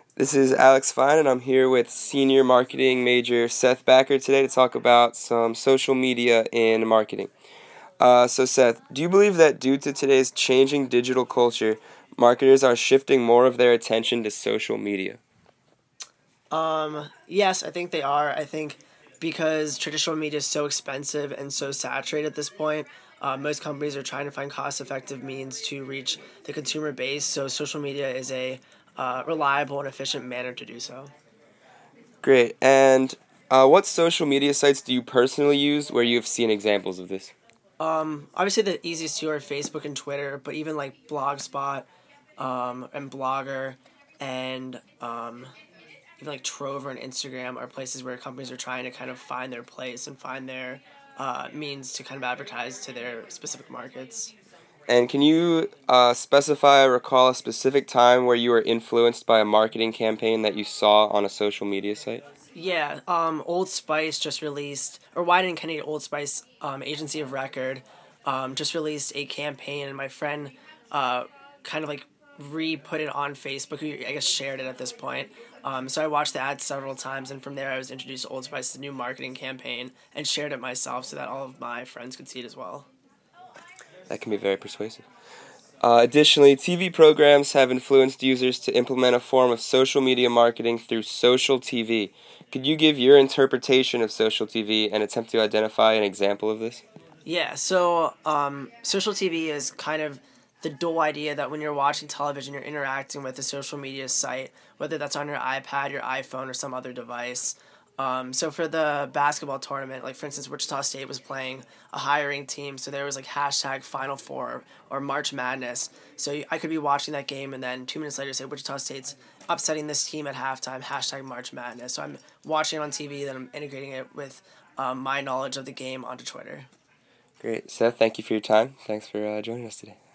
This is Alex Fine, and I'm here with senior marketing major Seth Backer today to talk about some social media and marketing. So, Seth, do you believe that due to today's changing digital culture, marketers are shifting more of their attention to social media? Yes, I think they are. I think because traditional media is so expensive and so saturated at this point, most companies are trying to find cost-effective means to reach the consumer base. So social media is a reliable and efficient manner to do so. Great. And what social media sites do you personally use where you have seen examples of this? Obviously, the easiest two are Facebook and Twitter, but even like Blogspot and Blogger and even like Trover and Instagram are places where companies are trying to kind of find their place and find their means to kind of advertise to their specific markets. And can you specify or recall a specific time where you were influenced by a marketing campaign that you saw on a social media site? Yeah, Old Spice just released, or Wyden and Kennedy Old Spice Agency of Record just released a campaign, and my friend kind of like re-put it on Facebook. Who I guess shared it at this point. So I watched the ad several times, and from there I was introduced to Old Spice's new marketing campaign and shared it myself so that all of my friends could see it as well. That can be very persuasive. Additionally, TV programs have influenced users to implement a form of social media marketing through social TV. Could you give your interpretation of social TV and attempt to identify an example of this? Yeah, so social TV is kind of the dual idea that when you're watching television, you're interacting with a social media site, whether that's on your iPad, your iPhone, or some other device. So for the basketball tournament, like for instance, Wichita State was playing a hiring team, so there was like hashtag Final Four or March Madness. So I could be watching that game, and then 2 minutes later, say Wichita State's upsetting this team at halftime, hashtag March Madness. So I'm watching it on TV, then I'm integrating it with my knowledge of the game onto Twitter. Great. Seth, thank you for your time. Thanks for joining us today.